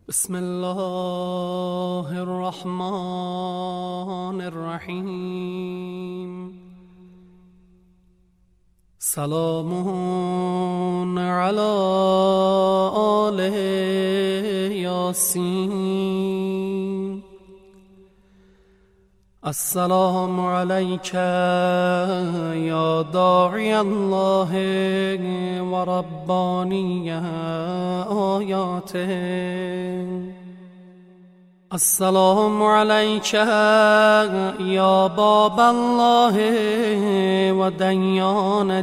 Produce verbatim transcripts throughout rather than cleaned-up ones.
بسم الله الرحمن الرحیم. سلام علی آل یاسین. السلام علیک یا داعی الله و ربانی آیاته. السلام علیک یا باب الله و دیان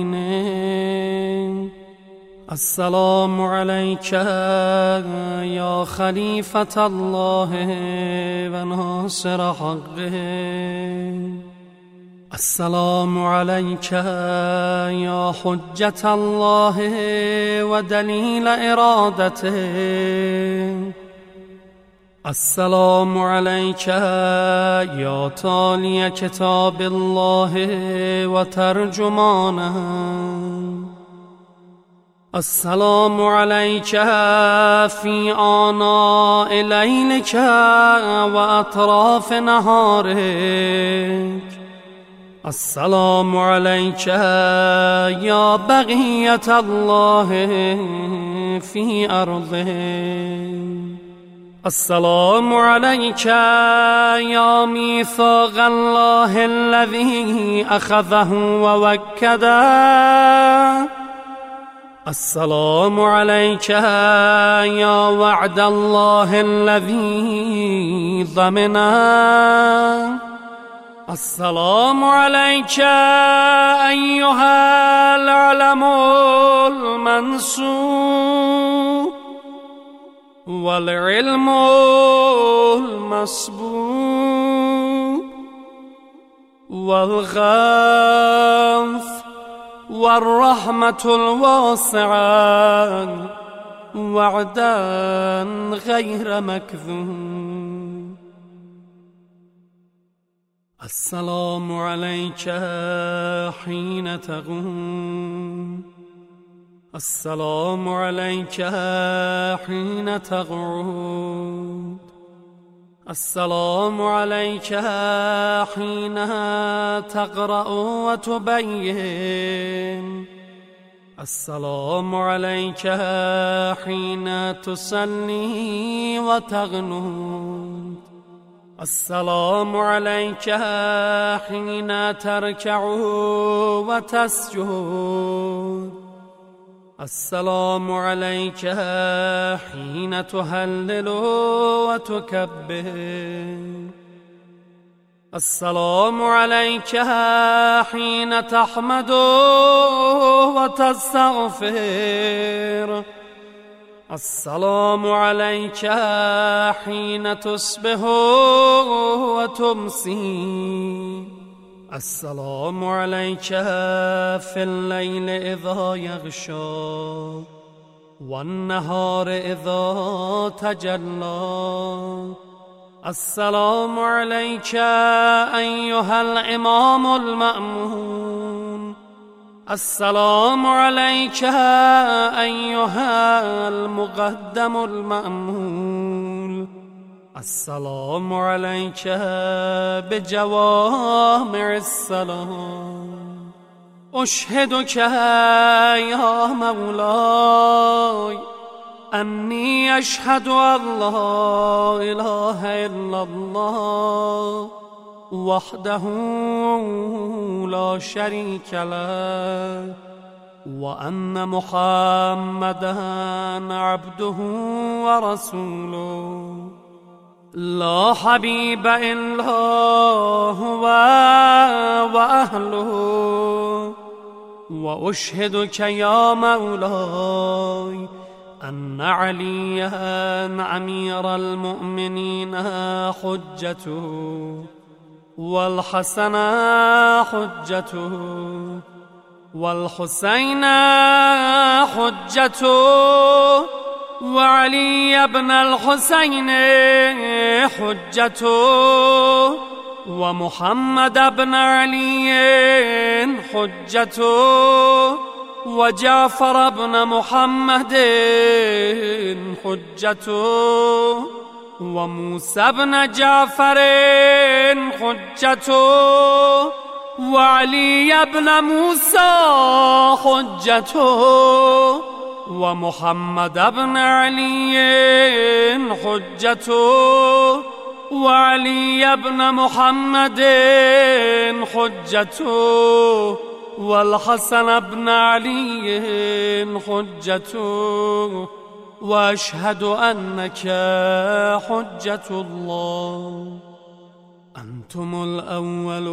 دینه. السلام علیک یا خلیفة الله و ناصر حقه. السلام علیک یا حجة الله و دلیل ارادته. السلام علیک یا تالی کتاب الله و ترجمانه. السلام علیک فی آناء لیلک و اطراف نهارک. السلام علیک یا بقیة الله فی ارضه. السلام علیک یا میثاق الله الذی اخذه و وکده. السلام علیک یا وعد الله الذی ضمنه. السلام علیک ایها العلم المنصور والعلم المسبوق والغوث والرحمة الواسعة وعدا غير مكذوب. السلام عليك حين تقوم. السلام عليك حين تقعد. السلام عليك حين تقرأ وتبين. السلام عليك حين تصلي وتقنت. السلام عليك حين تركع وتسجد. السلام عليك حين تهلل وتكبر. السلام عليك حين تحمد وتستغفر. السلام عليك حين تصبح وتمسي. السلام عليك في الليل إذا يغشى والنهار إذا تجلى. السلام عليك أيها الإمام المأمون. السلام عليك أيها المقدم المأمول. السلام عليك بجوامع السلام. أشهدك يا مولاي أني أشهد أن لا إله إلا الله وحده لا شريك له وأن محمدا عبده ورسوله لا حبيب إلا هو وأهله. وأشهدك يا مولاي أن عليا أمير المؤمنين حجته والحسن حجته والحسين حجته وعلي بن الحسين حجته ومحمد بن علي حجته وجعفر بن محمد حجته وموسى بن جعفر حجته وعلي بن موسى حجته ومحمد بن علي حجته وعلي بن محمد حجته والحسن بن علي حجته وأشهد أنك حجة الله. أنتم الأول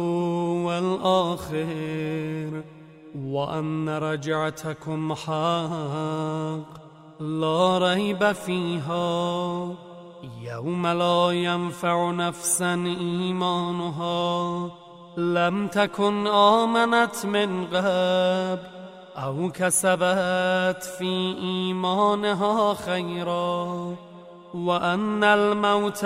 والآخر وأن رجعتكم حق لا ريب فيها يوم لا ينفع نفسا إيمانها لم تكن آمنت من قبل أو كسبت في إيمانها خيرا وأن الموت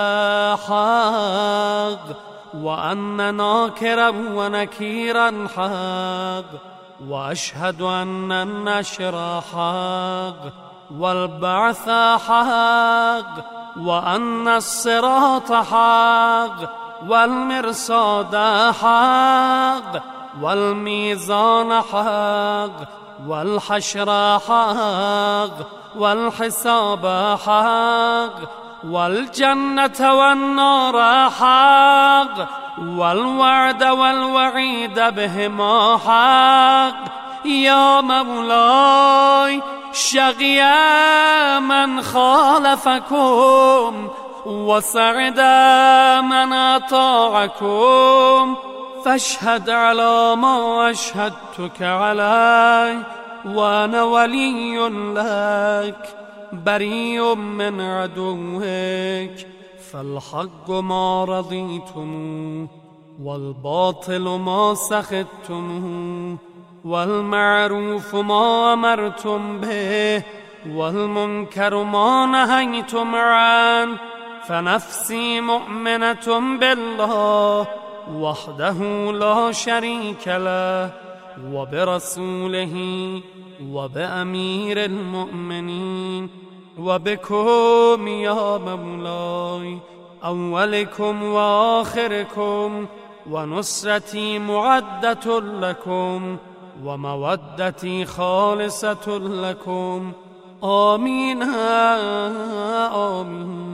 حق وأن ناكرا ونكيرا حق وأشهد أن النشر حق والبعث حق وأن الصراط حق والمرصاد حق والميزان حق والحشر حق والحساب حق والجنة والنار حق والوعد والوعيد بهما حق. يا مولاي شقي من خالفكم وسعد من أطاعكم فاشهد على ما أشهدتك عليه وأنا ولي لك بريء من عدوك فالحق ما رضيتم والباطل ما سخطتم والمعروف ما أمرتم به والمنكر ما نهيتم عنه فنفسي مؤمنة بالله وحده لا شريك له وبرسوله وبأمير المؤمنين وبكم يا مولاي أولكم وآخركم ونصرتي معدة لكم ومودتي خالصة لكم. آمين آمين.